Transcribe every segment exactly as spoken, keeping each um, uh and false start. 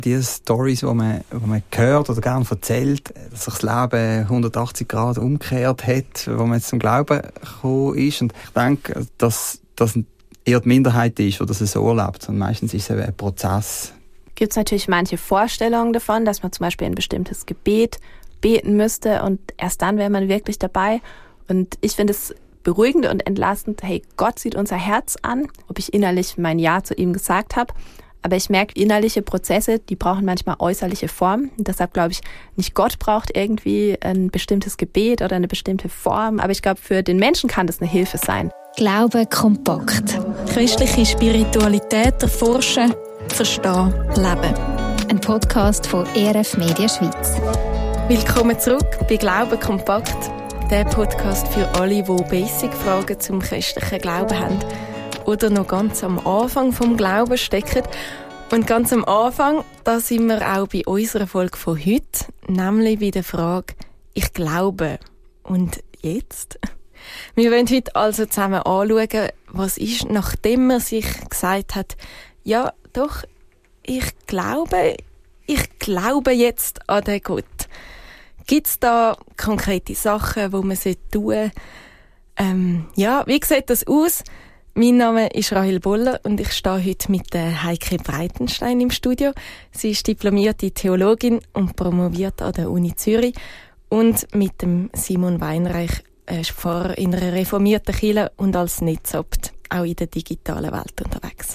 Die Storys, die man, die man hört oder gerne erzählt, dass sich das Leben hundertachtzig Grad umgekehrt hat, wo man jetzt zum Glauben gekommen ist. Und ich denke, dass das eher die Minderheit ist, die das so erlebt. Und meistens ist es ein Prozess. Gibt es natürlich manche Vorstellungen davon, dass man zum Beispiel ein bestimmtes Gebet beten müsste und erst dann wäre man wirklich dabei. Und ich finde es beruhigend und entlastend, hey, Gott sieht unser Herz an, ob ich innerlich mein Ja zu ihm gesagt habe. Aber ich merke, innerliche Prozesse, die brauchen manchmal äußerliche Formen. Und deshalb glaube ich, nicht Gott braucht irgendwie ein bestimmtes Gebet oder eine bestimmte Form. Aber ich glaube, für den Menschen kann das eine Hilfe sein. Glaube kompakt. Christliche Spiritualität erforschen, verstehen, leben. Ein Podcast von E R F Media Schweiz. Willkommen zurück bei Glaube kompakt. Der Podcast für alle, die Basic-Fragen zum christlichen Glauben haben. Oder noch ganz am Anfang vom Glauben stecken. Und ganz am Anfang, da sind wir auch bei unserer Folge von heute, nämlich bei der Frage, ich glaube. Und jetzt? Wir wollen heute also zusammen anschauen, was ist, nachdem man sich gesagt hat, ja, doch, ich glaube, ich glaube jetzt an den Gott. Gibt es da konkrete Sachen, die man tun sollte? Ähm, ja, wie sieht das aus? Mein Name ist Rahel Boller und ich stehe heute mit der Heike Breitenstein im Studio. Sie ist diplomierte Theologin und promoviert an der Uni Zürich. Und mit dem Simon Weinreich, äh, Pfarrer in einer reformierten Kirche und als Netzabt auch in der digitalen Welt unterwegs.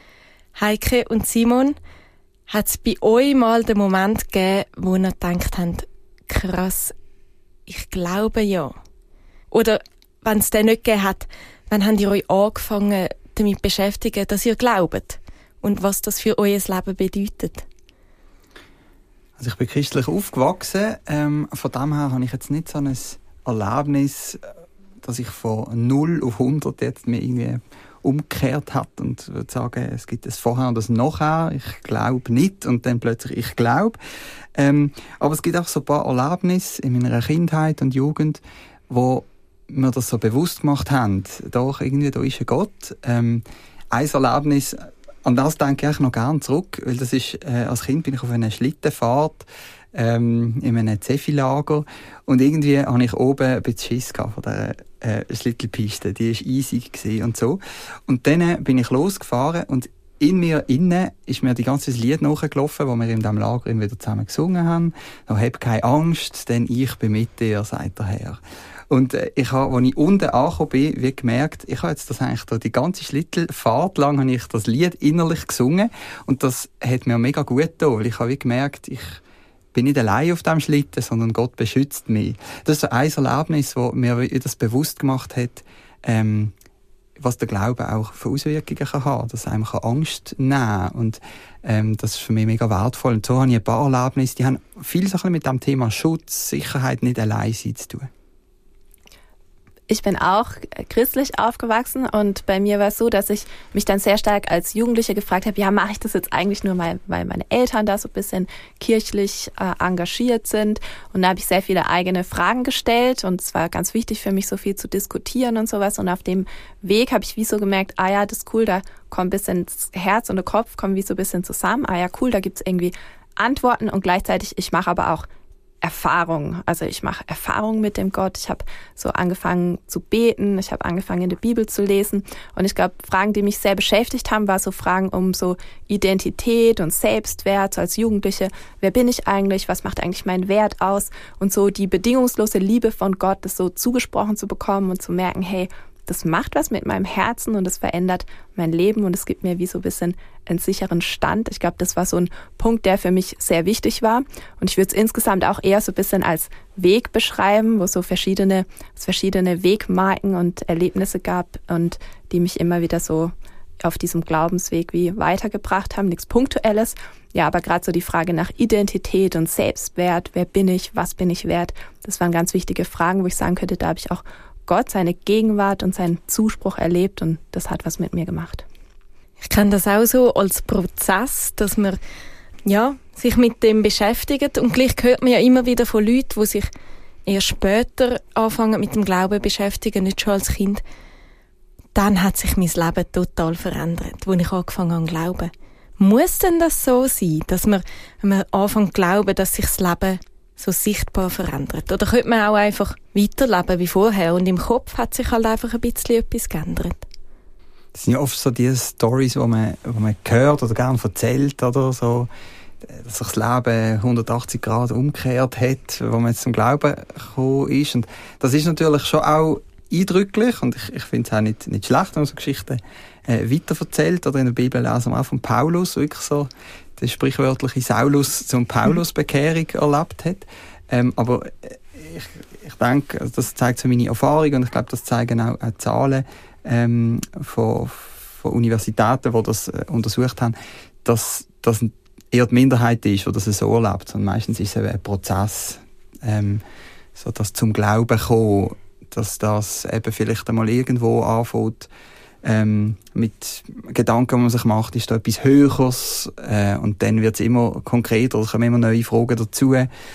Heike und Simon, hat es bei euch mal den Moment gegeben, wo ihr gedacht habt, krass, ich glaube ja? Oder wenn es den nicht gegeben hat, wann habt ihr euch angefangen, damit zu beschäftigen, dass ihr glaubt? Und was das für euer Leben bedeutet? Also ich bin christlich aufgewachsen. Ähm, von dem her habe ich jetzt nicht so ein Erlebnis, dass ich von null auf hundert jetzt mir irgendwie umgekehrt hat und würde sagen, es gibt es Vorher und das Nachher. Ich glaube nicht und dann plötzlich ich glaube. Ähm, aber es gibt auch so ein paar Erlebnisse in meiner Kindheit und Jugend, wo wir das so bewusst gemacht haben. Doch, irgendwie, da ist ein Gott. Ähm, ein Erlebnis, an das denke ich noch gerne zurück, weil das ist, äh, als Kind bin ich auf einer Schlittenfahrt ähm, in einem Zefi-Lager und irgendwie habe ich oben ein bisschen Schiss gehabt von dieser äh, Schlittelpiste. Die war easy gewesen und so. Und dann bin ich losgefahren und in mir innen ist mir die ganze Lied nachgelaufen, das wir in diesem Lager immer wieder zusammen gesungen haben. «No, hab keine Angst, denn ich bin mit dir», sagt der Herr. Und äh, ich habe, als ich unten angekommen bin, wie gemerkt, ich habe jetzt das eigentlich da die ganze Schlittelfahrt lang habe ich das Lied innerlich gesungen und das hat mir mega gut getan, weil ich habe wie gemerkt, ich bin nicht allein auf diesem Schlitten, sondern Gott beschützt mich. Das ist so ein Erlebnis, das mir das bewusst gemacht hat, ähm, was der Glaube auch für Auswirkungen kann haben, dass einem Angst nehmen kann. Und ähm, das ist für mich mega wertvoll. Und so habe ich ein paar Erlebnisse, die haben viel so mit dem Thema Schutz, Sicherheit, nicht allein sein zu tun. Ich bin auch christlich aufgewachsen und bei mir war es so, dass ich mich dann sehr stark als Jugendliche gefragt habe, ja, mache ich das jetzt eigentlich nur mal, weil meine Eltern da so ein bisschen kirchlich äh, engagiert sind? Und da habe ich sehr viele eigene Fragen gestellt und es war ganz wichtig für mich, so viel zu diskutieren und sowas. Und auf dem Weg habe ich wie so gemerkt, ah ja, das ist cool, da kommt ein bisschen das Herz und der Kopf kommen wie so ein bisschen zusammen. Ah ja, cool, da gibt's irgendwie Antworten und gleichzeitig, ich mache aber auch Erfahrung. Also ich mache Erfahrungen mit dem Gott. Ich habe so angefangen zu beten. Ich habe angefangen, in der Bibel zu lesen. Und ich glaube, Fragen, die mich sehr beschäftigt haben, war so Fragen um so Identität und Selbstwert so als Jugendliche. Wer bin ich eigentlich? Was macht eigentlich meinen Wert aus? Und so die bedingungslose Liebe von Gott, das so zugesprochen zu bekommen und zu merken, hey, das macht was mit meinem Herzen und das verändert mein Leben und es gibt mir wie so ein bisschen einen sicheren Stand. Ich glaube, das war so ein Punkt, der für mich sehr wichtig war. Und ich würde es insgesamt auch eher so ein bisschen als Weg beschreiben, wo es so verschiedene, es verschiedene Wegmarken und Erlebnisse gab und die mich immer wieder so auf diesem Glaubensweg wie weitergebracht haben. Nichts Punktuelles. Ja, aber gerade so die Frage nach Identität und Selbstwert. Wer bin ich? Was bin ich wert? Das waren ganz wichtige Fragen, wo ich sagen könnte, da habe ich auch Gott, seine Gegenwart und seinen Zuspruch erlebt und das hat was mit mir gemacht. Ich kenne das auch so als Prozess, dass man ja, sich mit dem beschäftigt und gleich hört man ja immer wieder von Leuten, die sich erst später anfangen mit dem Glauben beschäftigen, nicht schon als Kind. Dann hat sich mein Leben total verändert, als ich angefangen habe zu glauben. Muss denn das so sein, dass man, wenn man anfängt zu glauben, dass sich das Leben so sichtbar verändert? Oder könnte man auch einfach weiterleben wie vorher und im Kopf hat sich halt einfach ein bisschen etwas geändert? Das sind ja oft so diese Storys, die man, die man hört oder gerne erzählt, oder so, dass sich das Leben hundertachtzig Grad umgekehrt hat, wo man jetzt zum Glauben gekommen ist. Und das ist natürlich schon auch eindrücklich und ich, ich finde es auch nicht, nicht schlecht, wenn man so Geschichten äh, weiterverzählt. Oder in der Bibel lesen wir auch von Paulus, wirklich so die sprichwörtliche Saulus zum Paulus-Bekehrung erlebt hat. Ähm, aber ich, ich denke, also das zeigt so meine Erfahrung und ich glaube, das zeigen auch, auch Zahlen ähm, von, von Universitäten, die das äh, untersucht haben, dass das eher die Minderheit ist, die das so erlebt. Und meistens ist es eben ein Prozess, ähm, so dass zum Glauben kommen, dass das eben vielleicht einmal irgendwo anfängt, ähm, mit Gedanken, die man sich macht, ist da etwas Höheres, äh, und dann wird es immer konkreter, es kommen immer neue Fragen dazu.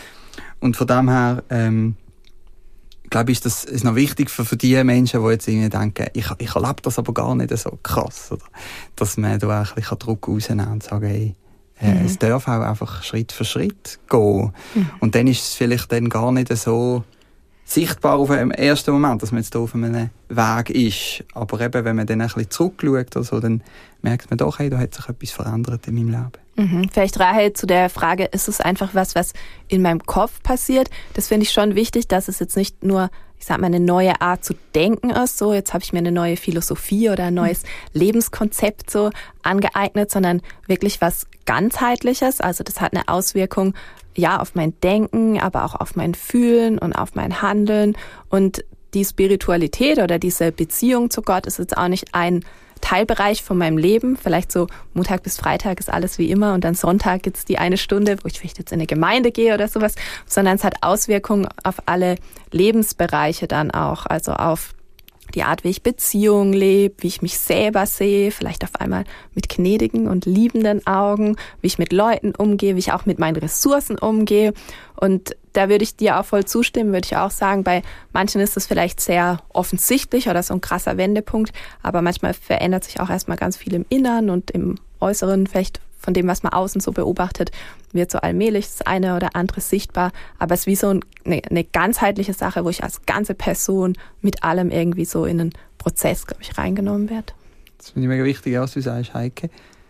Und von dem her, ähm, glaube ich, ist das ist noch wichtig für, für die Menschen, die jetzt irgendwie denken, ich, ich erlebe das aber gar nicht so krass, oder? Dass man da auch ein bisschen Druck rausnehmen kann und sagen, hey, äh, mhm. es darf auch einfach Schritt für Schritt gehen. Mhm. Und dann ist es vielleicht dann gar nicht so sichtbar auf dem ersten Moment, dass man jetzt hier auf einem Weg ist. Aber eben, wenn man dann ein bisschen zurückschaut oder so, dann merkt man doch, hey, da hat sich etwas verändert in meinem Leben. Mhm. Vielleicht Rahel zu der Frage, ist es einfach was, was in meinem Kopf passiert? Das finde ich schon wichtig, dass es jetzt nicht nur, ich sag mal, eine neue Art zu denken ist, so jetzt habe ich mir eine neue Philosophie oder ein neues mhm. Lebenskonzept so angeeignet, sondern wirklich was Ganzheitliches. Also das hat eine Auswirkung, ja, auf mein Denken, aber auch auf mein Fühlen und auf mein Handeln. Und die Spiritualität oder diese Beziehung zu Gott ist jetzt auch nicht ein Teilbereich von meinem Leben. Vielleicht so Montag bis Freitag ist alles wie immer und dann Sonntag gibt's die eine Stunde, wo ich vielleicht jetzt in eine Gemeinde gehe oder sowas, sondern es hat Auswirkungen auf alle Lebensbereiche dann auch, also auf die Art, wie ich Beziehungen lebe, wie ich mich selber sehe, vielleicht auf einmal mit gnädigen und liebenden Augen, wie ich mit Leuten umgehe, wie ich auch mit meinen Ressourcen umgehe. Und da würde ich dir auch voll zustimmen, würde ich auch sagen, bei manchen ist das vielleicht sehr offensichtlich oder so ein krasser Wendepunkt, aber manchmal verändert sich auch erstmal ganz viel im Inneren und im Äußeren, vielleicht von dem, was man außen so beobachtet, wird so allmählich das eine oder andere sichtbar. Aber es ist wie so eine, eine ganzheitliche Sache, wo ich als ganze Person mit allem irgendwie so in einen Prozess, glaube ich, reingenommen werde. Das finde ich mega wichtig, was du sagst, Heike.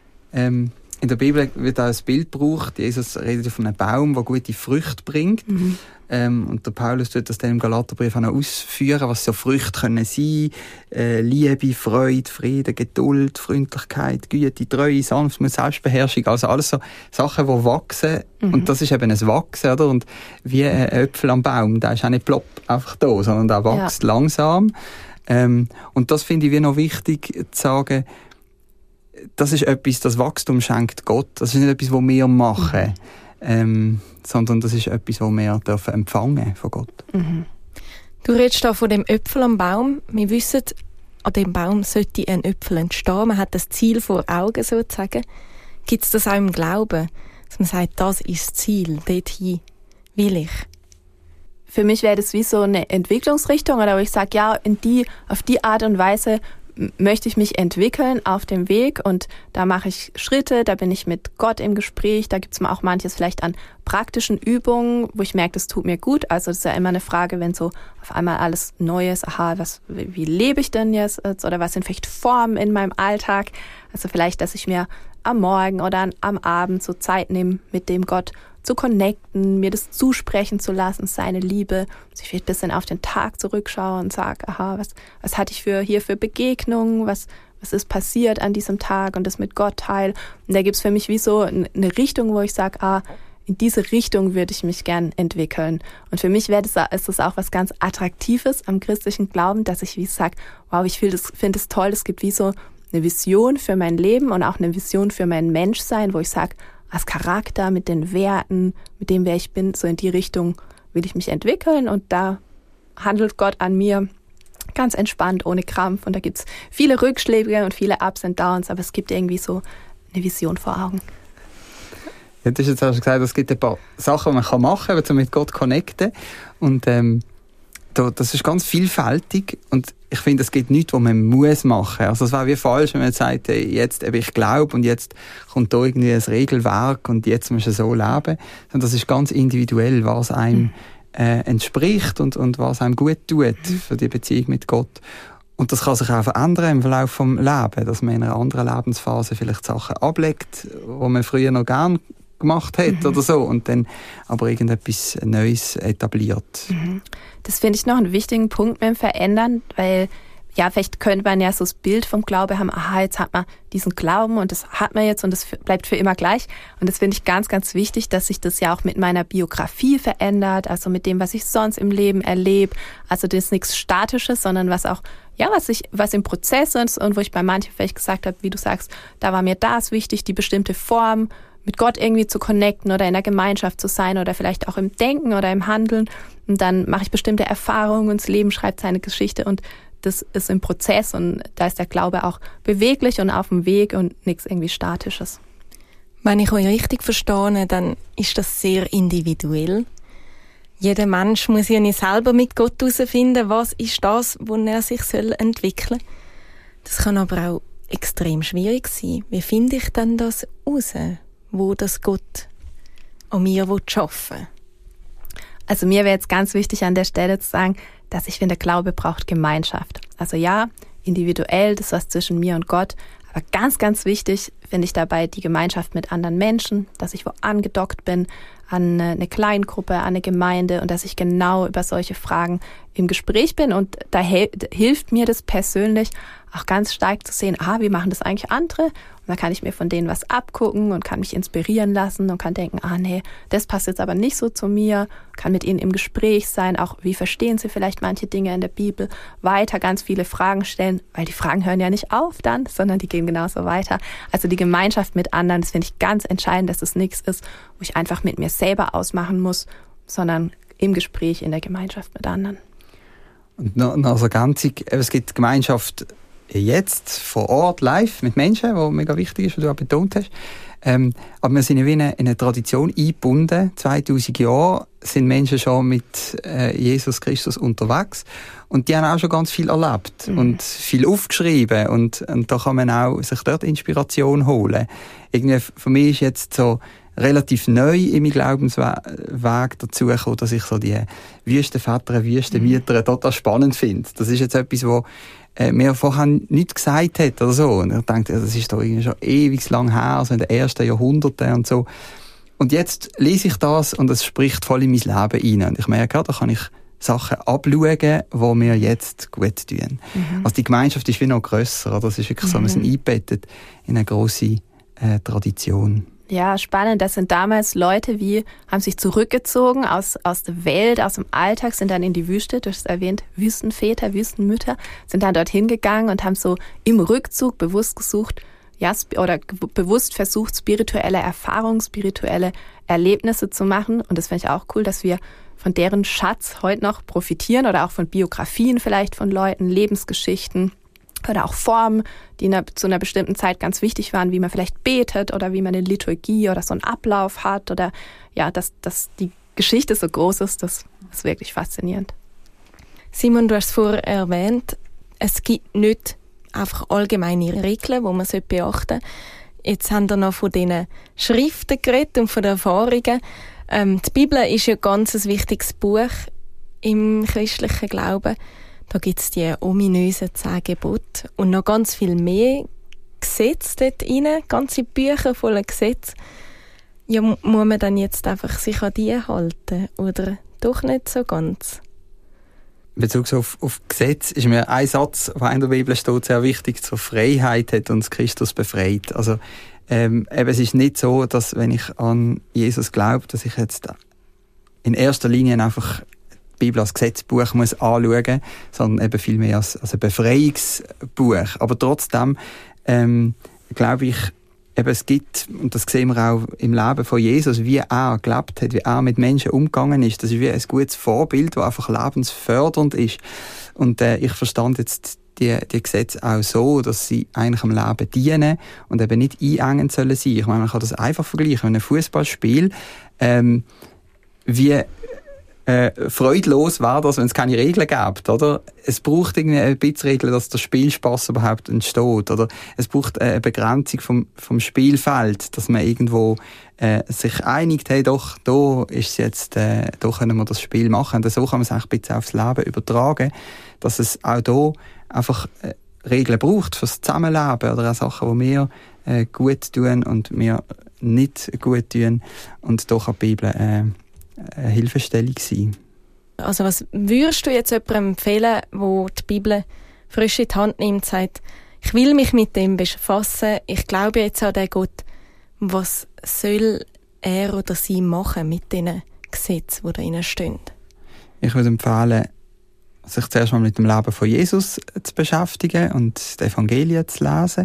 Ähm, in der Bibel wird auch ein Bild gebraucht. Jesus redet von einem Baum, der gute Früchte bringt. Mhm. Ähm, und der Paulus tut das dann im Galaterbrief auch noch ausführen, was so Früchte können sein. Äh, Liebe, Freude, Frieden, Geduld, Freundlichkeit, Güte, Treue, Sanftmut, Selbstbeherrschung. Also alles so Sachen, die wachsen. Mhm. Und das ist eben ein Wachsen, oder? Und wie ein Äpfel am Baum, der ist auch nicht plopp einfach da, sondern der wächst ja langsam. Ähm, und das finde ich wie noch wichtig zu sagen, das ist etwas, das Wachstum schenkt Gott. Das ist nicht etwas, was wir machen, mhm. ähm, sondern das ist etwas, was wir dürfen empfangen von Gott. Mhm. Du redest da von dem Äpfel am Baum. Wir wissen, an dem Baum sollte ein Äpfel entstehen. Man hat das Ziel vor Augen sozusagen. Gibt es das auch im Glauben, dass man sagt, das ist das Ziel, dorthin will ich? Für mich wäre das wie so eine Entwicklungsrichtung, oder wo ich sage, ja, in die, auf die Art und Weise möchte ich mich entwickeln auf dem Weg und da mache ich Schritte, da bin ich mit Gott im Gespräch, da gibt es auch manches vielleicht an praktischen Übungen, wo ich merke, das tut mir gut. Also das ist ja immer eine Frage, wenn so auf einmal alles neu ist, aha, was, wie, wie lebe ich denn jetzt oder was sind vielleicht Formen in meinem Alltag? Also vielleicht, dass ich mir am Morgen oder am Abend so Zeit nehme, mit dem Gott zu connecten, mir das zusprechen zu lassen, seine Liebe, dass ich vielleicht ein bisschen auf den Tag zurückschaue und sage, aha, was, was hatte ich für, hier für Begegnungen, was, was ist passiert an diesem Tag und das mit Gott teile. Und da gibt's für mich wie so eine Richtung, wo ich sage, ah, in diese Richtung würde ich mich gern entwickeln. Und für mich wäre das, ist das auch was ganz Attraktives am christlichen Glauben, dass ich wie sage, wow, ich finde es find toll, es gibt wie so eine Vision für mein Leben und auch eine Vision für mein Menschsein, wo ich sage, als Charakter, mit den Werten, mit dem, wer ich bin, so in die Richtung will ich mich entwickeln und da handelt Gott an mir ganz entspannt, ohne Krampf und da gibt's viele Rückschläge und viele Ups and Downs, aber es gibt irgendwie so eine Vision vor Augen. Ja, du hast jetzt auch gesagt, es gibt ein paar Sachen, die man machen kann, um mit Gott zu connecten und ähm, das ist ganz vielfältig und ich finde, es gibt nichts, was man muss machen. Also es wäre wie falsch, wenn man sagt, jetzt eben ich glaube und jetzt kommt da irgendwie ein Regelwerk und jetzt musst du so leben. Und das ist ganz individuell, was einem äh, entspricht und, und was einem gut tut für die Beziehung mit Gott. Und das kann sich auch verändern im Verlauf des Lebens, dass man in einer anderen Lebensphase vielleicht Sachen ablegt, die man früher noch gern gemacht hat mhm. oder so und dann aber irgendetwas Neues etabliert. Mhm. Das finde ich noch einen wichtigen Punkt mit dem Verändern, weil ja, vielleicht könnte man ja so das Bild vom Glaube haben, aha, jetzt hat man diesen Glauben und das hat man jetzt und das bleibt für immer gleich. Und das finde ich ganz, ganz wichtig, dass sich das ja auch mit meiner Biografie verändert, also mit dem, was ich sonst im Leben erlebe. Also das ist nichts Statisches, sondern was auch, ja, was ich, was im Prozess ist und wo ich bei manchen vielleicht gesagt habe, wie du sagst, da war mir das wichtig, die bestimmte Form, mit Gott irgendwie zu connecten oder in der Gemeinschaft zu sein oder vielleicht auch im Denken oder im Handeln. Und dann mache ich bestimmte Erfahrungen und das Leben schreibt seine Geschichte und das ist im Prozess und da ist der Glaube auch beweglich und auf dem Weg und nichts irgendwie Statisches. Wenn ich euch richtig verstehe, dann ist das sehr individuell. Jeder Mensch muss ja nicht selber mit Gott herausfinden, was ist das, wo er sich soll entwickeln soll. Das kann aber auch extrem schwierig sein. Wie finde ich denn das heraus, wo das Gott an mir arbeiten will? Also mir wäre jetzt ganz wichtig an der Stelle zu sagen, dass ich finde, Glaube braucht Gemeinschaft. Also ja, individuell, das ist was zwischen mir und Gott, aber ganz, ganz wichtig finde ich dabei die Gemeinschaft mit anderen Menschen, dass ich wo angedockt bin an eine Kleingruppe, an eine Gemeinde und dass ich genau über solche Fragen im Gespräch bin und da he- hilft mir das persönlich auch ganz stark zu sehen, ah, wie machen das eigentlich andere? Und dann kann ich mir von denen was abgucken und kann mich inspirieren lassen und kann denken, ah nee, das passt jetzt aber nicht so zu mir, kann mit ihnen im Gespräch sein, auch wie verstehen sie vielleicht manche Dinge in der Bibel, weiter ganz viele Fragen stellen, weil die Fragen hören ja nicht auf dann, sondern die gehen genauso weiter. Also die Gemeinschaft mit anderen, das finde ich ganz entscheidend, dass es nichts ist, wo ich einfach mit mir selber ausmachen muss, sondern im Gespräch in der Gemeinschaft mit anderen. Und noch, noch so ganz, es gibt Gemeinschaft jetzt vor Ort live mit Menschen, was mega wichtig ist, was du auch betont hast. Ähm, aber wir sind ja wie in eine, in eine Tradition eingebunden. zweitausend Jahre sind Menschen schon mit äh, Jesus Christus unterwegs und die haben auch schon ganz viel erlebt mhm. und viel aufgeschrieben und, und da kann man auch sich dort Inspiration holen. Irgendwie für mich ist jetzt so relativ neu in meinem Glaubensweg dazu gekommen, dass ich so die Wüstenväter, Wüstenmütter mhm. total spannend finde. Das ist jetzt etwas, wo äh, mir vorher nichts gesagt hat oder so. Und ich dachte, das ist doch irgendwie schon ewig lang her, also in den ersten Jahrhunderten und so. Und jetzt lese ich das und es spricht voll in mein Leben rein. Und ich merke, ja, da kann ich Sachen abschauen, die mir jetzt gut tun. Mhm. Also die Gemeinschaft ist wie noch grösser. Das ist wirklich mhm. so, wir sind eingebettet in eine grosse äh, Tradition. Ja, spannend. Das sind damals Leute, wie haben sich zurückgezogen aus aus der Welt, aus dem Alltag, sind dann in die Wüste, du hast erwähnt, Wüstenväter, Wüstenmütter, sind dann dorthin gegangen und haben so im Rückzug bewusst gesucht, ja, oder bewusst versucht, spirituelle Erfahrungen, spirituelle Erlebnisse zu machen. Und das finde ich auch cool, dass wir von deren Schatz heute noch profitieren oder auch von Biografien vielleicht von Leuten, Lebensgeschichten. Oder auch Formen, die in einer, zu einer bestimmten Zeit ganz wichtig waren, wie man vielleicht betet oder wie man eine Liturgie oder so einen Ablauf hat oder ja, dass, dass die Geschichte so groß ist, das ist wirklich faszinierend. Simon, du hast es vorher erwähnt, es gibt nicht einfach allgemeine Regeln, die man beachten sollte. Jetzt haben wir noch von diesen Schriften geredet und von den Erfahrungen. Ähm, die Bibel ist ja ein ganz wichtiges Buch im christlichen Glauben. Da gibt es die ominösen zehn Gebote und noch ganz viel mehr Gesetze dort rein, ganze Bücher voller Gesetze. Ja, muss man dann jetzt einfach sich an die halten oder doch nicht so ganz? In Bezug auf, auf Gesetz ist mir ein Satz, der in der Bibel steht, sehr wichtig. Zur Freiheit hat uns Christus befreit. Also ähm, eben, es ist nicht so, dass wenn ich an Jesus glaube, dass ich jetzt in erster Linie einfach die Bibel als Gesetzbuch muss anschauen, sondern eben viel mehr als, als ein Befreiungsbuch. Aber trotzdem ähm, glaube ich, eben es gibt, und das sehen wir auch im Leben von Jesus, wie er gelebt hat, wie er mit Menschen umgegangen ist. Das ist wie ein gutes Vorbild, das einfach lebensfördernd ist. Und äh, ich verstand jetzt die, die Gesetze auch so, dass sie eigentlich am Leben dienen und eben nicht einengend sollen sein. Ich meine, man kann das einfach vergleichen. Wenn ein Fußballspiel, ähm, wie äh, freudlos wäre das, wenn es keine Regeln gibt, oder? Es braucht irgendwie ein bisschen Regeln, dass der Spielspaß überhaupt entsteht, oder? Es braucht eine Begrenzung vom, vom Spielfeld, dass man irgendwo äh, sich einigt, hey, doch, da ist jetzt, äh, da können wir das Spiel machen. Und so kann man es auch ein bisschen aufs Leben übertragen, dass es auch da einfach äh, Regeln braucht fürs Zusammenleben oder auch Sachen, die wir äh, gut tun und wir nicht gut tun. Und da kann die Bibel äh, eine Hilfestellung sein. Also was würdest du jetzt jemandem empfehlen, der die Bibel frisch in die Hand nimmt und sagt, ich will mich mit dem befassen, ich glaube jetzt an den Gott, was soll er oder sie machen mit diesen Gesetzen, die da drin stehen? Ich würde empfehlen, sich zuerst mal mit dem Leben von Jesus zu beschäftigen und die Evangelien zu lesen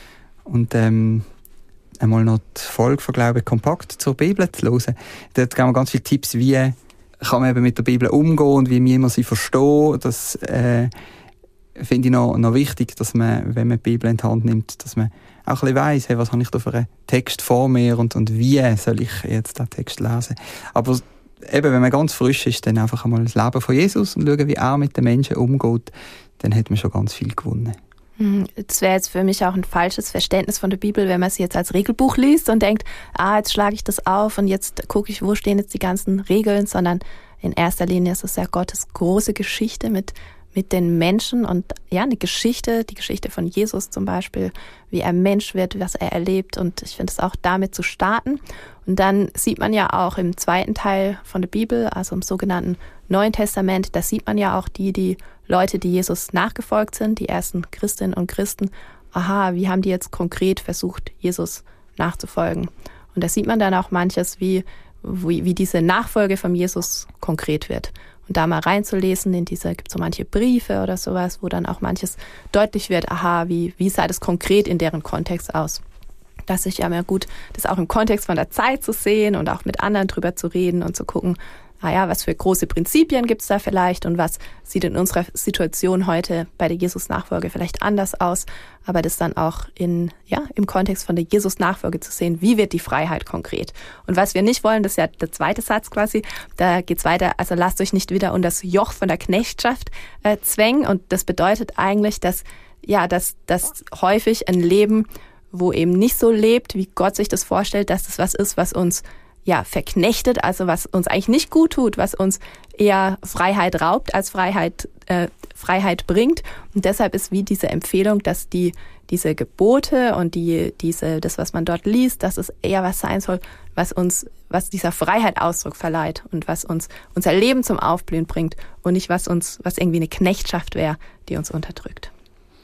und ähm, einmal noch die Folge von Glaube kompakt zur Bibel zu hören. Dort geben wir ganz viele Tipps, wie kann man eben mit der Bibel umgehen und wie wir sie verstehen. Das äh, finde ich noch, noch wichtig, dass man, wenn man die Bibel in die Hand nimmt, dass man auch ein bisschen weiss, hey, was habe ich da für einen Text vor mir und, und wie soll ich jetzt diesen Text lesen. Aber eben, wenn man ganz frisch ist, dann einfach einmal das Leben von Jesus und schauen, wie er mit den Menschen umgeht, dann hat man schon ganz viel gewonnen. Das wäre jetzt für mich auch ein falsches Verständnis von der Bibel, wenn man sie jetzt als Regelbuch liest und denkt, ah, jetzt schlage ich das auf und jetzt gucke ich, wo stehen jetzt die ganzen Regeln, sondern in erster Linie ist es ja Gottes große Geschichte mit, mit den Menschen und ja, eine Geschichte, die Geschichte von Jesus zum Beispiel, wie er Mensch wird, was er erlebt und ich finde es auch damit zu starten. Und dann sieht man ja auch im zweiten Teil von der Bibel, also im sogenannten Neuen Testament, da sieht man ja auch die, die Leute, die Jesus nachgefolgt sind, die ersten Christinnen und Christen, aha, wie haben die jetzt konkret versucht, Jesus nachzufolgen? Und da sieht man dann auch manches, wie, wie, wie diese Nachfolge von Jesus konkret wird. Und da mal reinzulesen, in diese, gibt es so manche Briefe oder sowas, wo dann auch manches deutlich wird, aha, wie, wie sah das konkret in deren Kontext aus? Das ist ja immer gut, das auch im Kontext von der Zeit zu sehen und auch mit anderen drüber zu reden und zu gucken, ah ja, was für große Prinzipien gibt's da vielleicht und was sieht in unserer Situation heute bei der Jesus-Nachfolge vielleicht anders aus, aber das dann auch in, ja, im Kontext von der Jesus-Nachfolge zu sehen, wie wird die Freiheit konkret. Und was wir nicht wollen, das ist ja der zweite Satz quasi, da geht's weiter, also lasst euch nicht wieder unter das Joch von der Knechtschaft äh, zwängen und das bedeutet eigentlich, dass, ja, dass, dass häufig ein Leben, wo eben nicht so lebt, wie Gott sich das vorstellt, dass das was ist, was uns ja verknechtet, also was uns eigentlich nicht gut tut, was uns eher Freiheit raubt, als Freiheit äh, Freiheit bringt. Und deshalb ist wie diese Empfehlung, dass die diese Gebote und die diese das, was man dort liest, dass es eher was sein soll, was uns, was dieser Freiheit Ausdruck verleiht und was uns unser Leben zum Aufblühen bringt und nicht was uns, was irgendwie eine Knechtschaft wäre, die uns unterdrückt.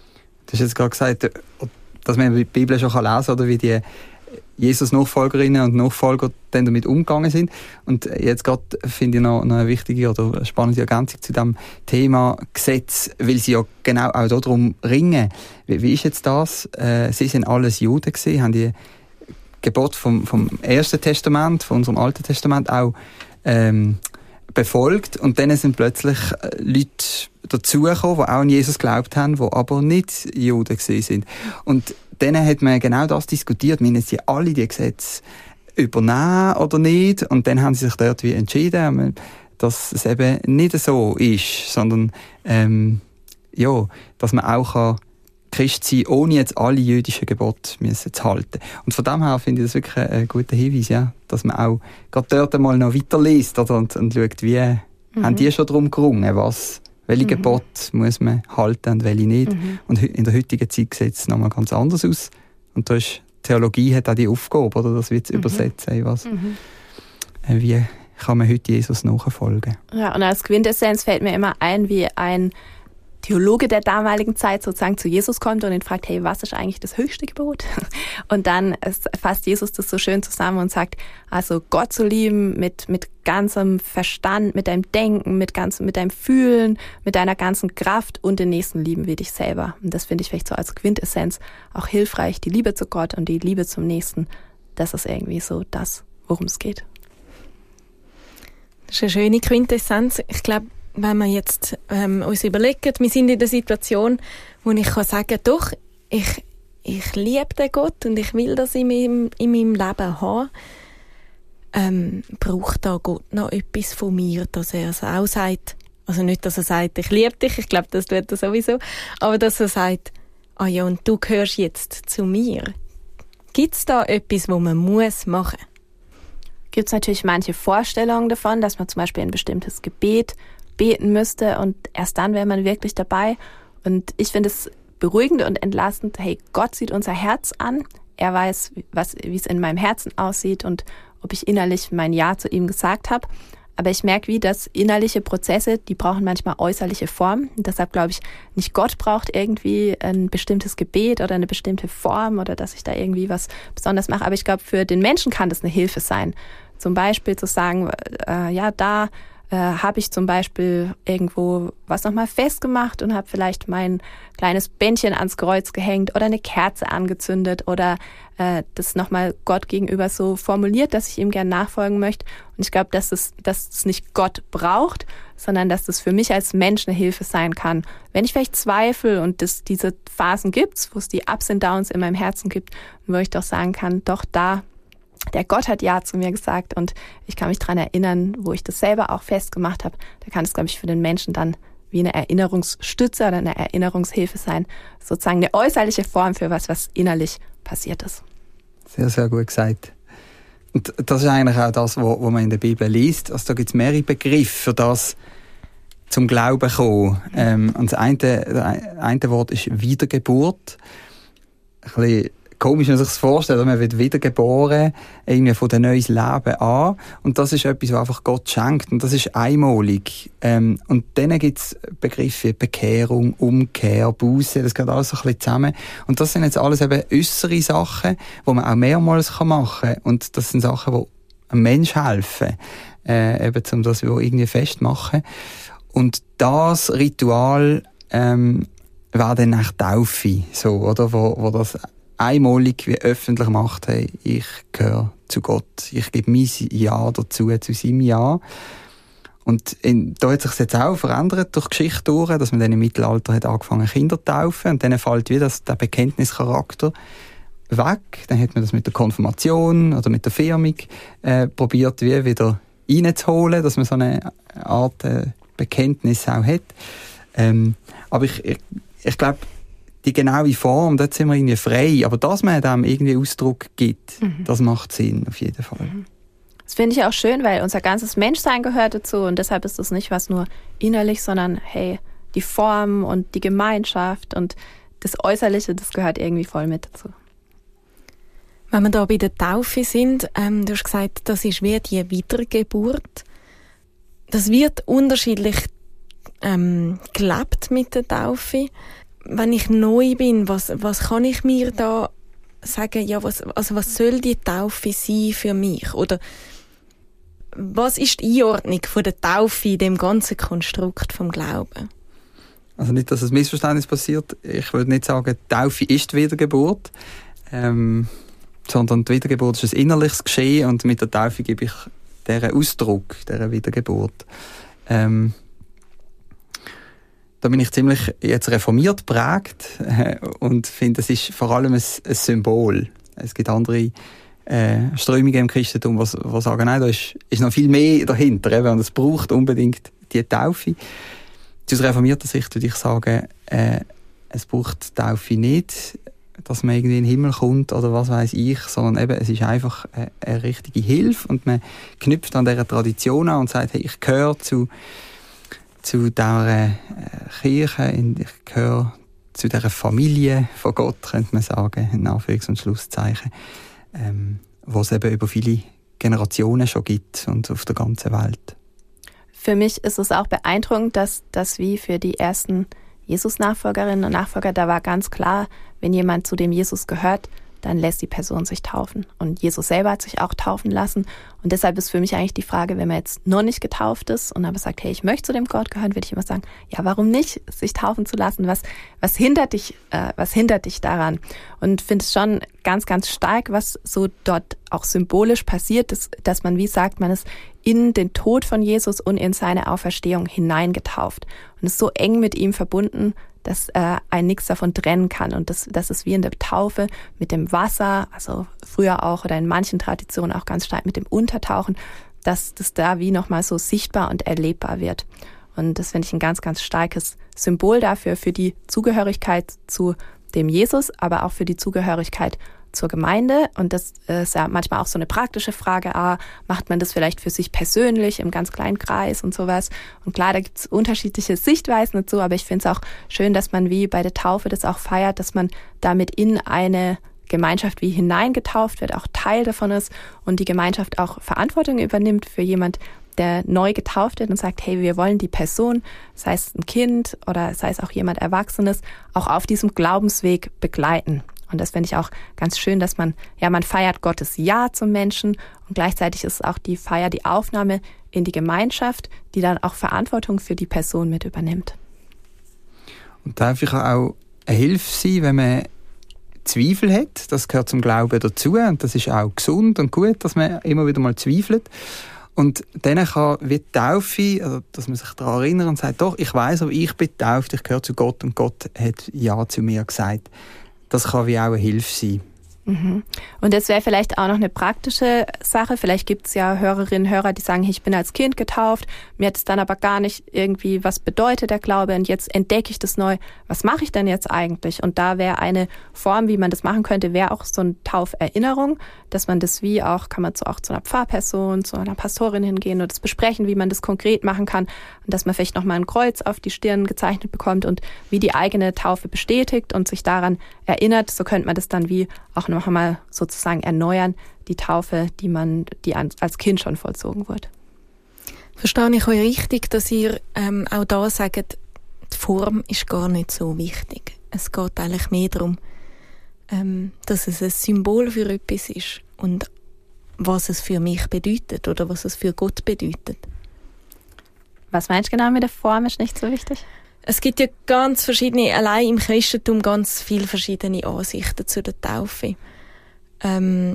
Du hast jetzt gerade gesagt, dass man die Bibel schon lesen kann, oder wie die Jesus-Nachfolgerinnen und Nachfolger dann damit umgegangen sind. Und jetzt gerade finde ich noch, noch eine wichtige oder eine spannende Ergänzung zu diesem Thema Gesetz, weil sie ja genau auch darum ringen. Wie, wie ist jetzt das? Äh, sie sind alles Juden gewesen, haben die Gebote vom, vom Ersten Testament, von unserem Alten Testament auch ähm, befolgt. Und dann sind plötzlich Leute dazugekommen, die auch an Jesus geglaubt haben, die aber nicht Juden gewesen sind. Und dann hat man genau das diskutiert. Müssen sie alle die Gesetze übernehmen oder nicht? Und dann haben sie sich dort wie entschieden, dass es eben nicht so ist, sondern ähm, ja, dass man auch kann Christ sein, ohne jetzt alle jüdischen Gebote müssen zu halten. Und von dem her finde ich das wirklich ein guter Hinweis, ja, dass man auch gerade dort mal noch weiterliest oder, und, und schaut, wie mhm. haben die schon darum gerungen, was welche mhm. Gebote muss man halten und welche nicht. Mhm. Und in der heutigen Zeit sieht es nochmal ganz anders aus. Und da ist Theologie hat auch die Aufgabe, oder das wird mhm. übersetzen. Was, mhm. äh, wie kann man heute Jesus nachfolgen? Ja, und als Quintessenz fällt mir immer ein, wie ein Theologe der damaligen Zeit sozusagen zu Jesus kommt und ihn fragt, hey, was ist eigentlich das höchste Gebot? Und dann fasst Jesus das so schön zusammen und sagt, also Gott zu lieben mit, mit ganzem Verstand, mit deinem Denken, mit ganzem, mit deinem Fühlen, mit deiner ganzen Kraft und den Nächsten lieben wie dich selber. Und das finde ich vielleicht so als Quintessenz auch hilfreich. Die Liebe zu Gott und die Liebe zum Nächsten, das ist irgendwie so das, worum es geht. Das ist eine schöne Quintessenz. Ich glaube, wenn wir jetzt ähm, uns überlegen, wir sind in der Situation, wo ich kann sagen, doch, ich, ich liebe den Gott und ich will das in meinem, in meinem Leben haben. ähm, braucht da Gott noch etwas von mir, dass er es auch sagt, also nicht, dass er sagt, ich liebe dich, ich glaube, das tut er sowieso, aber dass er sagt, ah ja, und du gehörst jetzt zu mir. Gibt es da etwas, was man muss machen? Gibt es natürlich manche Vorstellungen davon, dass man zum Beispiel ein bestimmtes Gebet beten müsste und erst dann wäre man wirklich dabei. Und ich finde es beruhigend und entlastend, hey, Gott sieht unser Herz an, er weiß, was, wie es in meinem Herzen aussieht und ob ich innerlich mein Ja zu ihm gesagt habe. Aber ich merke, wie das innerliche Prozesse, die brauchen manchmal äußerliche Formen. Und deshalb glaube ich, nicht Gott braucht irgendwie ein bestimmtes Gebet oder eine bestimmte Form oder dass ich da irgendwie was besonders mache. Aber ich glaube, für den Menschen kann das eine Hilfe sein. Zum Beispiel zu sagen, äh, ja, da äh, habe ich zum Beispiel irgendwo was nochmal festgemacht und habe vielleicht mein kleines Bändchen ans Kreuz gehängt oder eine Kerze angezündet oder äh, das nochmal Gott gegenüber so formuliert, dass ich ihm gern nachfolgen möchte. Und ich glaube, dass es, dass es nicht Gott braucht, sondern dass es für mich als Mensch eine Hilfe sein kann. Wenn ich vielleicht zweifle und es diese Phasen gibt, wo es die Ups und Downs in meinem Herzen gibt, wo ich doch sagen kann, doch da, der Gott hat Ja zu mir gesagt und ich kann mich dran erinnern, wo ich das selber auch festgemacht habe. Da kann es, glaube ich, für den Menschen dann wie eine Erinnerungsstütze oder eine Erinnerungshilfe sein. Sozusagen eine äußerliche Form für was, was innerlich passiert ist. Sehr, sehr gut gesagt. Und das ist eigentlich auch das, was man in der Bibel liest. Also da gibt es mehrere Begriffe für das, zum Glauben kommen. Ähm, und das eine, das eine Wort ist Wiedergeburt. Ein bisschen komisch, wenn man sich das vorstellt, man wird wiedergeboren, irgendwie von dem neues Leben an. Und das ist etwas, was einfach Gott schenkt. Und das ist einmalig. Ähm, und dann gibt es Begriffe wie Bekehrung, Umkehr, Buße, das geht alles so ein bisschen zusammen. Und das sind jetzt alles eben äußere Sachen, die man auch mehrmals machen kann. Und das sind Sachen, die einem Menschen helfen, äh, eben, um das irgendwie festzumachen. Und das Ritual ähm, wäre dann nach Taufe, so, oder? Wo, wo das einmalig wie öffentlich macht, hey, ich gehöre zu Gott. Ich gebe mein Ja dazu, zu seinem Ja. Und in, da hat sich jetzt auch verändert durch die Geschichte durch, dass man dann im Mittelalter hat angefangen Kinder zu taufen und dann fällt wieder der Bekenntnischarakter weg. Dann hat man das mit der Konfirmation oder mit der Firmung äh, probiert, wie wieder reinzuholen, dass man so eine Art äh, Bekenntnis auch hat. Ähm, aber ich, ich, ich glaube, die genaue Form, dort sind wir irgendwie frei. Aber dass man dem irgendwie Ausdruck gibt, mhm. das macht Sinn, auf jeden Fall. Mhm. Das finde ich auch schön, weil unser ganzes Menschsein gehört dazu und deshalb ist das nicht was nur innerlich, sondern hey, die Form und die Gemeinschaft und das Äußerliche, das gehört irgendwie voll mit dazu. Wenn wir da bei der Taufe sind, ähm, du hast gesagt, das ist wie die Wiedergeburt. Das wird unterschiedlich ähm, gelebt mit der Taufe. Wenn ich neu bin, was, was kann ich mir da sagen, ja, was, also was soll die Taufe sein für mich? Oder was ist die Einordnung von der Taufe in dem ganzen Konstrukt vom Glauben? Also nicht, dass ein Missverständnis passiert. Ich würde nicht sagen, die Taufe ist die Wiedergeburt, ähm, sondern die Wiedergeburt ist ein innerliches Geschehen und mit der Taufe gebe ich diesen Ausdruck, dieser Wiedergeburt. Ähm, Da bin ich ziemlich jetzt reformiert prägt äh, und finde, es ist vor allem ein, ein Symbol. Es gibt andere äh, Strömungen im Christentum, die sagen, nein, da ist, ist noch viel mehr dahinter, eben, und es braucht unbedingt die Taufe. Aus reformierter Sicht würde ich sagen, äh, es braucht die Taufe nicht, dass man irgendwie in den Himmel kommt oder was weiß ich, sondern eben, es ist einfach eine, eine richtige Hilfe und man knüpft an dieser Tradition an und sagt, hey, ich gehöre zu zu dieser äh, Kirche, ich gehöre zu dieser Familie von Gott, könnte man sagen, in Anführungs- und Schlusszeichen, ähm, wo es eben über viele Generationen schon gibt und auf der ganzen Welt. Für mich ist es auch beeindruckend, dass das wie für die ersten Jesus-Nachfolgerinnen und Nachfolger, da war ganz klar, wenn jemand zu dem Jesus gehört, dann lässt die Person sich taufen. Und Jesus selber hat sich auch taufen lassen. Und deshalb ist für mich eigentlich die Frage, wenn man jetzt noch nicht getauft ist und aber sagt, hey, ich möchte zu dem Gott gehören, würde ich immer sagen, ja, warum nicht, sich taufen zu lassen? Was, was hindert dich, äh, was hindert dich daran? Und finde es schon ganz, ganz stark, was so dort auch symbolisch passiert, dass, dass man, wie sagt, man ist in den Tod von Jesus und in seine Auferstehung hineingetauft und ist so eng mit ihm verbunden, dass äh, ein nichts davon trennen kann. Und das, das ist wie in der Taufe mit dem Wasser, also früher auch oder in manchen Traditionen auch ganz stark mit dem Untertauchen, dass das da wie nochmal so sichtbar und erlebbar wird. Und das finde ich ein ganz, ganz starkes Symbol dafür, für die Zugehörigkeit zu dem Jesus, aber auch für die Zugehörigkeit zur Gemeinde. Und das ist ja manchmal auch so eine praktische Frage, ah, macht man das vielleicht für sich persönlich im ganz kleinen Kreis und sowas. Und klar, da gibt es unterschiedliche Sichtweisen dazu, aber ich finde es auch schön, dass man wie bei der Taufe das auch feiert, dass man damit in eine Gemeinschaft wie hineingetauft wird, auch Teil davon ist und die Gemeinschaft auch Verantwortung übernimmt für jemand, der neu getauft wird und sagt, hey, wir wollen die Person, sei es ein Kind oder sei es auch jemand Erwachsenes, auch auf diesem Glaubensweg begleiten. Und das finde ich auch ganz schön, dass man, ja, man feiert Gottes Ja zum Menschen und gleichzeitig ist auch die Feier die Aufnahme in die Gemeinschaft, die dann auch Verantwortung für die Person mit übernimmt. Und darf ich auch eine Hilfe sein, wenn man Zweifel hat? Das gehört zum Glauben dazu und das ist auch gesund und gut, dass man immer wieder mal zweifelt. Und dann kann wie die Taufe, also dass man sich daran erinnert und sagt, doch, ich weiss, aber ich bin getauft, ich gehöre zu Gott und Gott hat Ja zu mir gesagt. Das kann wie auch eine Hilfe sein. Mhm. Und das wäre vielleicht auch noch eine praktische Sache. Vielleicht gibt es ja Hörerinnen und Hörer, die sagen, ich bin als Kind getauft, mir hat es dann aber gar nicht irgendwie, was bedeutet der Glaube und jetzt entdecke ich das neu. Was mache ich denn jetzt eigentlich? Und da wäre eine Form, wie man das machen könnte, wäre auch so eine Tauferinnerung, dass man das wie auch, kann man so auch zu einer Pfarrperson, zu einer Pastorin hingehen und das besprechen, wie man das konkret machen kann und dass man vielleicht nochmal ein Kreuz auf die Stirn gezeichnet bekommt und wie die eigene Taufe bestätigt und sich daran erinnert. So könnte man das dann wie auch noch einmal sozusagen erneuern, die Taufe, die man, die als Kind schon vollzogen wurde. Verstehe ich euch richtig, dass ihr ähm, auch da sagt, die Form ist gar nicht so wichtig. Es geht eigentlich mehr darum, ähm, dass es ein Symbol für etwas ist und was es für mich bedeutet oder was es für Gott bedeutet. Was meinst du genau mit der Form ist nicht so wichtig? Es gibt ja ganz verschiedene, allein im Christentum ganz viele verschiedene Ansichten zu der Taufe. Ähm,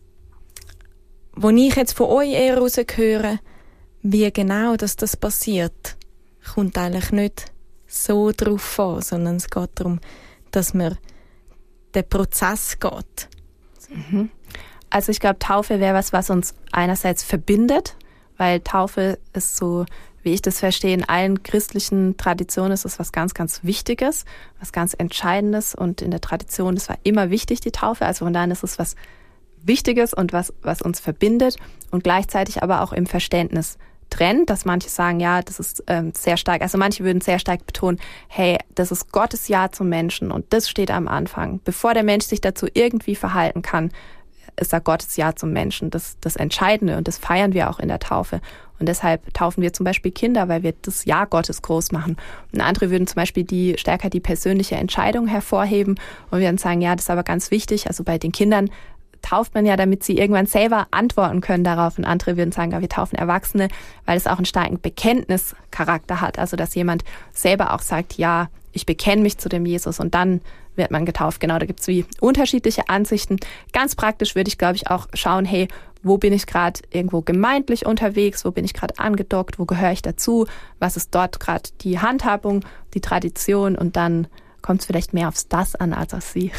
wo ich jetzt von euch eher rausgehöre, wie genau dass das passiert, kommt eigentlich nicht so drauf an, sondern es geht darum, dass man den Prozess geht. Mhm. Also ich glaube, Taufe wäre was, was uns einerseits verbindet, weil Taufe ist so, wie ich das verstehe, in allen christlichen Traditionen ist es was ganz, ganz Wichtiges, was ganz Entscheidendes und in der Tradition, das war immer wichtig, die Taufe, also von daher ist es was Wichtiges und was, was uns verbindet und gleichzeitig aber auch im Verständnis trennt, dass manche sagen, ja, das ist ähm, sehr stark, also manche würden sehr stark betonen, hey, das ist Gottes Ja zum Menschen und das steht am Anfang. Bevor der Mensch sich dazu irgendwie verhalten kann, ist da Gottes Ja zum Menschen das, das Entscheidende und das feiern wir auch in der Taufe. Und deshalb taufen wir zum Beispiel Kinder, weil wir das Ja Gottes groß machen. Und andere würden zum Beispiel die stärker die persönliche Entscheidung hervorheben und wir dann sagen, ja, das ist aber ganz wichtig. Also bei den Kindern tauft man ja, damit sie irgendwann selber antworten können darauf. Und andere würden sagen, ja, wir taufen Erwachsene, weil es auch einen starken Bekenntnischarakter hat. Also dass jemand selber auch sagt, ja, ich bekenne mich zu dem Jesus und dann wird man getauft. Genau, da gibt es wie unterschiedliche Ansichten. Ganz praktisch würde ich, glaube ich, auch schauen, hey, wo bin ich gerade irgendwo gemeindlich unterwegs, wo bin ich gerade angedockt, wo gehöre ich dazu, was ist dort gerade die Handhabung, die Tradition und dann kommt es vielleicht mehr aufs Das an als auf Sie.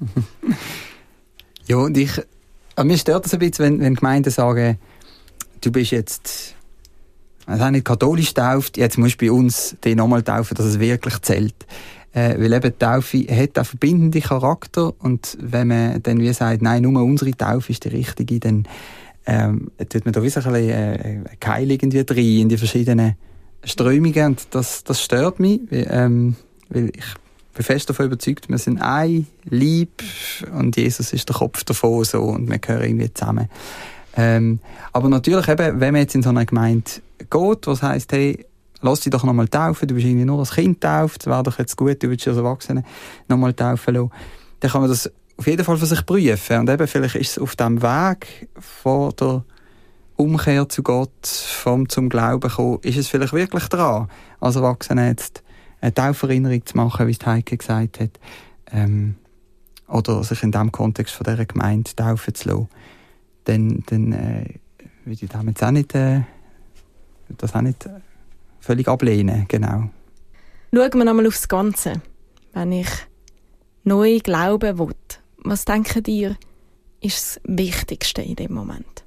Ja, und ich, also mir stört das ein bisschen, wenn, wenn Gemeinden sagen, du bist jetzt also nicht katholisch getauft, jetzt musst du bei uns den nochmal taufen, dass es wirklich zählt. Äh, weil eben die Taufe hat einen verbindenden Charakter und wenn man dann wie sagt, nein, nur unsere Taufe ist die richtige, dann ähm, tut man da wie so ein bisschen äh, Keil irgendwie rein in die verschiedenen Strömungen und das, das stört mich, weil, ähm, weil ich bin fest davon überzeugt, wir sind ein Leib und Jesus ist der Kopf davon so und wir gehören irgendwie zusammen. Ähm, aber natürlich eben, wenn man jetzt in so eine Gemeinde geht, was heisst, hey, lass dich doch nochmal taufen, du bist irgendwie nur als Kind getauft, es wäre doch jetzt gut, du würdest als Erwachsene nochmal taufen lassen, dann kann man das auf jeden Fall für sich prüfen. Und eben, vielleicht ist es auf dem Weg vor der Umkehr zu Gott, vom zum Glauben kommen, ist es vielleicht wirklich dran, als Erwachsener jetzt eine Tauferinnerung zu machen, wie es Heike gesagt hat, ähm, oder sich in diesem Kontext von dieser Gemeinde taufen zu lassen. Dann, dann äh, würde ich damit auch nicht, äh, das auch nicht völlig ablehnen, genau. Schauen wir nochmal aufs Ganze. wenn ich neu glauben will? Was denkt ihr, ist das Wichtigste in dem Moment?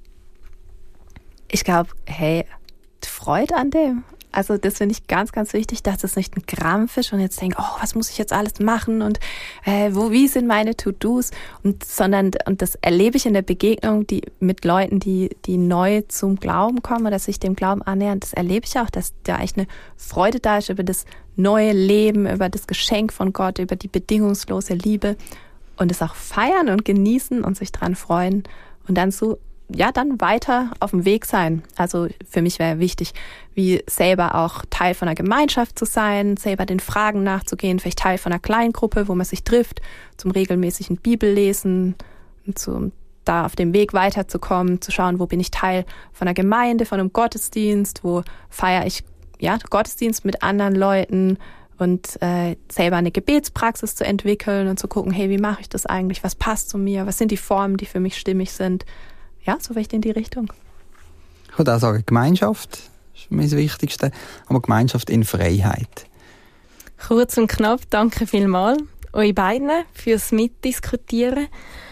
Ich glaube, hey, die Freude an dem. Also das finde ich ganz, ganz wichtig, dass es nicht ein Krampf ist und jetzt denke, oh, was muss ich jetzt alles machen und äh, wo, wie sind meine To-Dos? Und sondern und das erlebe ich in der Begegnung, die mit Leuten, die die neu zum Glauben kommen oder sich dem Glauben annähern. Das erlebe ich auch, dass da echt eine Freude da ist über das neue Leben, über das Geschenk von Gott, über die bedingungslose Liebe und es auch feiern und genießen und sich dran freuen und dann so ja, dann weiter auf dem Weg sein. Also für mich wäre wichtig, wie selber auch Teil von einer Gemeinschaft zu sein, selber den Fragen nachzugehen, vielleicht Teil von einer Kleingruppe, wo man sich trifft, zum regelmäßigen Bibellesen, zum, da auf dem Weg weiterzukommen, zu schauen, wo bin ich Teil von einer Gemeinde, von einem Gottesdienst, wo feiere ich ja Gottesdienst mit anderen Leuten und äh, selber eine Gebetspraxis zu entwickeln und zu gucken, hey, wie mache ich das eigentlich, was passt zu mir, was sind die Formen, die für mich stimmig sind. Ja, so vielleicht in die Richtung. Ich würde auch sagen, Gemeinschaft ist mir das Wichtigste, aber Gemeinschaft in Freiheit. Kurz und knapp, danke vielmals euch beiden fürs Mitdiskutieren.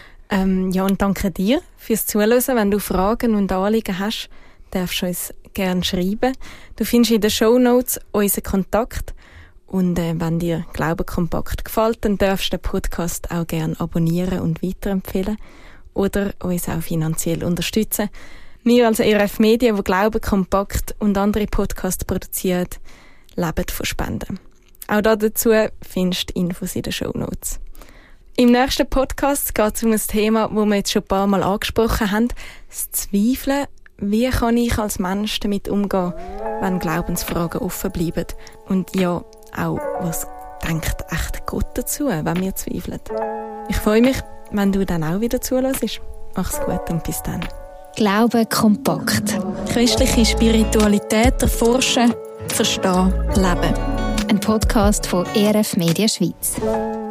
Ähm, ja, und danke dir fürs Zuhören. Wenn du Fragen und Anliegen hast, darfst du uns gerne schreiben. Du findest in den Shownotes unseren Kontakt. Und äh, wenn dir Glaube kompakt gefällt, dann darfst du den Podcast auch gerne abonnieren und weiterempfehlen. Oder uns auch finanziell unterstützen. Wir als E R F Media, die Glaube kompakt und andere Podcasts produzieren, leben von Spenden. Auch dazu findest du Infos in den Shownotes. Im nächsten Podcast geht es um ein Thema, das wir jetzt schon ein paar Mal angesprochen haben, das Zweifeln. Wie kann ich als Mensch damit umgehen, wenn Glaubensfragen offen bleiben? Und ja, auch, was denkt echt Gott dazu, wenn wir zweifeln? Ich freue mich, wenn du dann auch wieder zuhörst. Mach's gut und bis dann. Glaube kompakt. Christliche Spiritualität erforschen, verstehen, leben. Ein Podcast von E R F Media Schweiz.